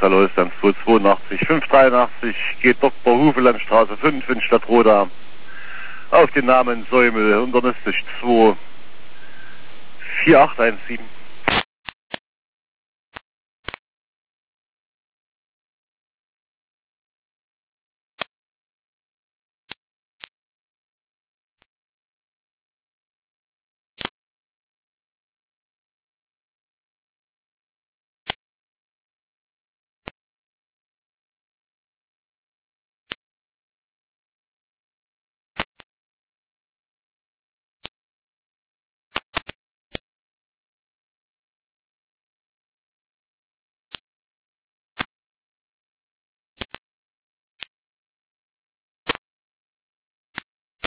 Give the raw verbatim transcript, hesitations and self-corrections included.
Hallo ist dann zwei zwei acht fünf drei acht, geht Doktor Hufelandstraße fünf in Stadtroda auf den Namen Säumel und dann ist es zwei vier acht eins sieben.